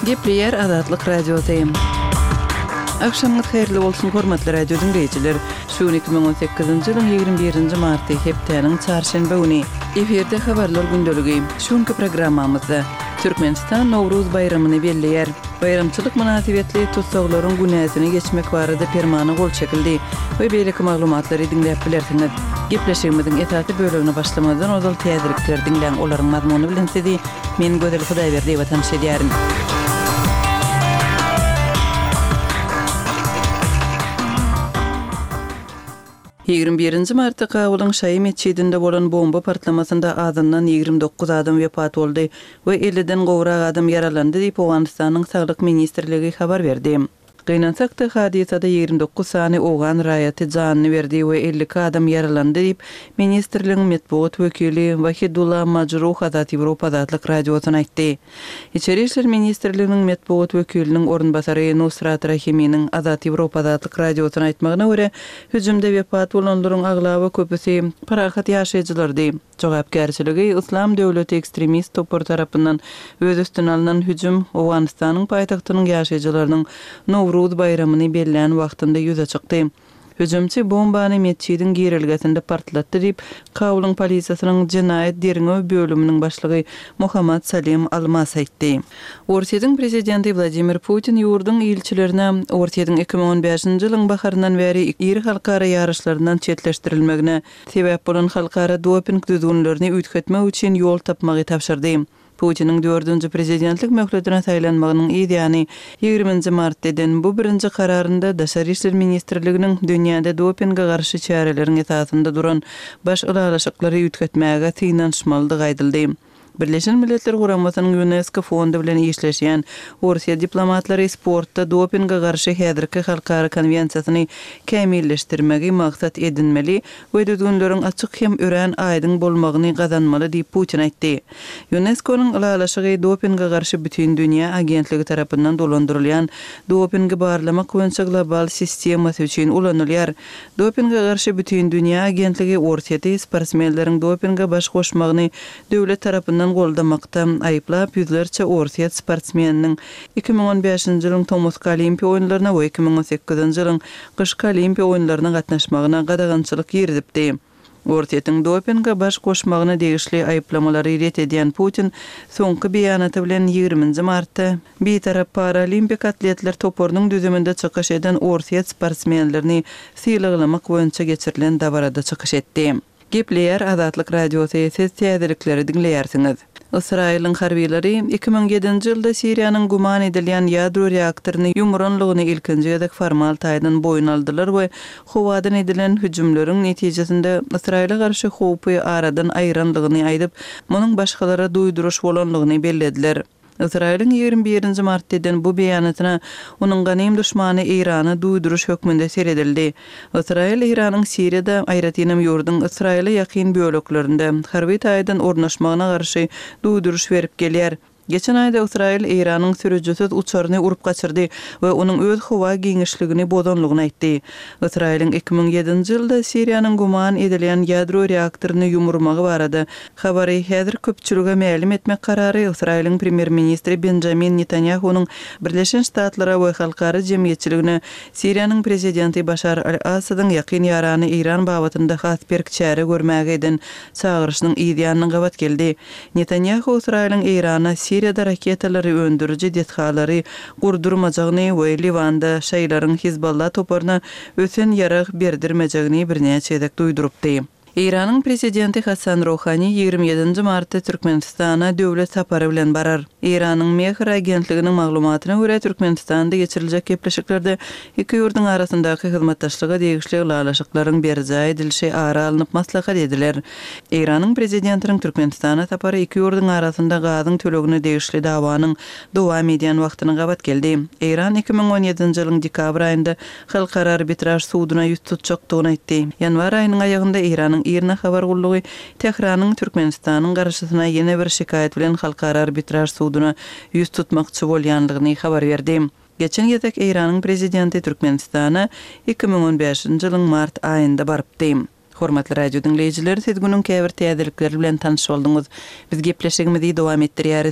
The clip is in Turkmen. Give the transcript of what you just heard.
Gepleyer Azatlyk Radio'dayım. Akşamınız hayırlı olsun hormatly radio dinleyijiler. Şu 2018-nji ýylyň 21-nji marty hepdeniň çarşamba güni eferde habarlar gündöligi. Şuňky programmamyzda Türkmenistan Nowruz bayramyny belleýär. Bayramçylyk münasibetli tutsaklaryň günäsini geçmek barada permany gol çekildi. We beýleki maglumatlary dinläp bilersiňiz. Gepleşigimiziň etaty bölümine başlamadan ozal täzelikler dinleň olaryň mazmuny bilen sizi men Gödel Hudaýberdi watan şedýärim. 21-nji martda Kabulyň Şahy meçidinde bolan bomba partlamasynda azyndan 29 adam wepat boldy we 50-den gowrak adam yaralandy diýip Owganystanyň Saglyk ministrligi habar berdi. Gynançakda hadisada 29 sany oğan raýaty janyny berdi we 50 adam yaralandy diýip ministrligiň medeniýet wekili Wahidullah Majruh Azat Ýewropa Azatlyk radiosyna aýtdy. İçeri işler ministrliginiň medeniýet wekiliniň orunbasary Nusrat Rahiminiň Azat Ýewropa Azatlyk radiosyna aýtmagyna görä, hüjümde wepat bolanlaryň aglaby köpüsi parahat ýaşaýjylardy. Jogapkärçiligi İslam döwleti ekstremist topar tarapyndan öz üstüne alynan hüjüm Owganystanyň paýtagtynyň ýaşaýjylarynyň Nowruz bayramyny belläň wagtynda ýüze çykdy. Hüjümçi bombany meçidiň girilgesinde partlatdy diýip Kabulyň polisiýasynyň jenaýat derňe bölüminiň başlygy Muhammad Salim Almas aýtdy. Orsiýanyň prezidenti Vladimir Putin ýurduň ilçilerine Orsiýanyň 2015-nji ýylyň baharyndan beri iri halkara ýarışlaryndan çetleşdirilmegine sebäp bolan halkara doping düzgünlerini üýtgetmek üçin ýol tapmagy tapşyrdy. Putin'in 4-nji prezidentlik möhletine saýlanmagynyň ideýany 20-nji martdan bu birinji kararynda Daşary işler ministrliginiň dünýäde dopingga garşy çäreleriň esasynda duran baş ulalaşyklary üýtgetmäge tynanşmaldygy aýdyldy. Birleşen Milletler Guramasynyň UNESCO fondy bilen işleşýän Orsiýa diplomatlary sportda dopingga garşy häzirki halkara konwensiýasyny kämilleşdirmegi maksat edinmeli we düzgünleriň açyk hem ören aýdyň bolmagyny gazanmaly diýip Putin aýtdy. UNESCO-nyň ulalaşygy dopingga garşy bütün dünýä agentligi tarapyndan dolandyrylýan dopingi barlamak boýunça global sistemasy üçin ulanylýar. Dopingga garşy bütün dünýä agentligi Orsiýada sportsmenleriň dopingga baş goşmagyny döwlet tarapyndan goldamakda aýyplap ýüzlerçe Orsiýa sportsmeniniň 2015-nji ýylyň Tomsk Olimpiýa oýunlaryna we 2018-nji ýylyň Gyşky Olimpiýa oýunlaryna gatnaşmagyna gadagançylyk ýerdipdi. Orsiýanyň dopingga baş goşmagyna degişli aýyplamалary ret edýän Putin soňky beýanaty bilen 20-nji martda bir tarap paralimpik atletler toporunyň düzüminde çykyş eden Orsiýa sportsmenlerini sylagylamak boýunça geçirilen dabarada çykyş etdi. Gepleyer Azatlyk Radiosy täzelikleri dinleýärsiňiz. Israýlyň harbiýleri 2007-nji ýylda Siriýanyň guman edilýän ýadro reaktoryny ýumranlygyny ilkinji ýadak formal taýdan boýun aldylar we howadan edilen hüjümleriň netijesinde Israýla garşy howpy aradan aýranlygyny aýdyp, munyň başgalara duýduruş bolanlygyny bellediler. Israýlyň 21-nji martdan bu beýanatyna onuň ganym düşmany Irany duýduruş hökmünde seredildi. Israýl Iranyň Siriýada aýratynam ýurduň Israýla ýakyn böleklerinde harby taýdan ornaşmagyna garşy duýduruş berip gelýär. Geçen ayda Israýl Iranyň sürüjüsiz uçaryny urup gaçyrdy we onuň öz howa giňişligini bozanlygyny aýtdy. Israýlyň 2007-nji ýylda Siriýanyň guman edilen ýadro reaktoryny ýumurmagy barada habary häzir köpçülige ma'lum etmek karary Israýlyň premier ministri Benjamin Netanyahunyň Birleşen Ştatlara we halkara jemgyýetçiligine Siriýanyň prezidenti Başar al-Asadyň ýakyn ýarany Iran babatynda hasberk çäre görmäge eden çağırışynyň ideýanyny gabat geldi. Netanyahu Israýlyň Irana Siriýada raketalary öndürüji dethalary gurdurmajagyny we Livanda şaýlaryň Hizballah toparyna ösen ýarag berdirmejegini birnäçe edek duýdurupdy. Iranyň prezidenti Hasan Rouhani 27-nji martda Türkmenistana döwlet sapary bilen barar. Iranyň Mehr agentliginiň maglumatyna görä Türkmenistanda geçiriljek gepleşiklerde iki ýurduň arasyndaky hyzmatdaşlyga degişli ulalaşyklaryň berjä edilşi ara alınıp maslahat ediler. Iranyň prezidentiniň Türkmenistana sapary iki ýurduň arasynda gazyň tölegine degişli dawanyň dowam edýän wagtyna gabat geldi. Iran 2017-nji ýylyň dekabr aýynda halkara arbitraj suwdyna ýüz tutjakdygyny aýtdy. Ýanwar aýynyň aýagynda Iranyň Irna habar gullugy Tehranyň Türkmenistanyň garşysyna ýene bir şikaýet bilen halkara arbitraj suwdyna ýüz tutmakçy bolýanlygyny habar berdi. Geçen ýetek Iranyň prezidenti Türkmenistana 2015-nji ýylyň mart aýynda barypdy. Hormatly radio dinleyijiler, siz günüň käbir täzelikleri bilen tanış bolduňyz. Biz gepleşigimizi dowam etdirýäris.